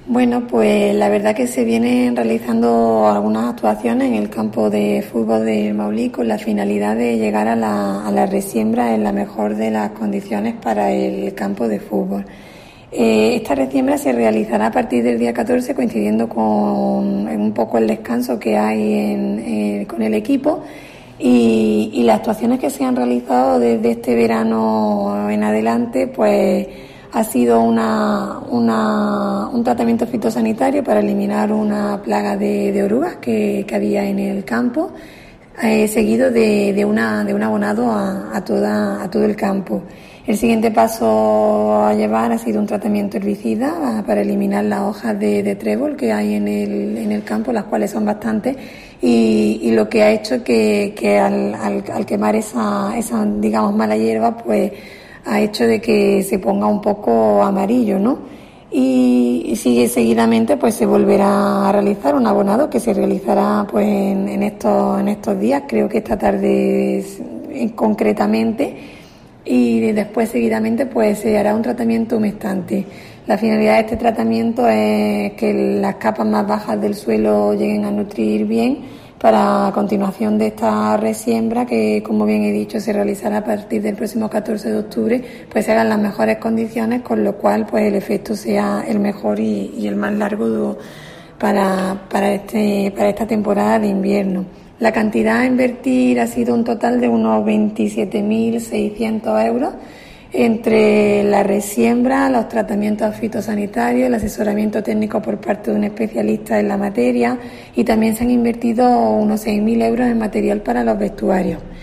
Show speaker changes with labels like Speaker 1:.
Speaker 1: Bueno, pues la verdad que se vienen realizando algunas actuaciones en el campo de fútbol de Maulí con la finalidad de llegar a la resiembra en la mejor de las condiciones para el campo de fútbol. Esta resiembra se realizará a partir del día 14, coincidiendo con un poco el descanso que hay con el equipo y las actuaciones que se han realizado desde este verano en adelante, pues ha sido un tratamiento fitosanitario para eliminar una plaga de orugas que había en el campo, seguido de un abonado a todo el campo. El siguiente paso a llevar ha sido un tratamiento herbicida para eliminar las hojas de trébol que hay en el campo, las cuales son bastantes, y lo que ha hecho que al quemar esa digamos mala hierba, pues ha hecho de que se ponga un poco amarillo, ¿no? Y sigue seguidamente, pues se volverá a realizar un abonado que se realizará pues en estos días, creo que esta tarde concretamente, y después seguidamente pues se hará un tratamiento humectante. La finalidad de este tratamiento es que las capas más bajas del suelo lleguen a nutrir bien para continuación de esta resiembra, que como bien he dicho se realizará a partir del próximo 14 de octubre, pues se hagan las mejores condiciones, con lo cual pues el efecto sea el mejor y el más largo para esta temporada de invierno. La cantidad a invertir ha sido un total de unos 27.600 euros entre la resiembra, los tratamientos fitosanitarios, el asesoramiento técnico por parte de un especialista en la materia, y también se han invertido unos 6.000 euros en material para los vestuarios.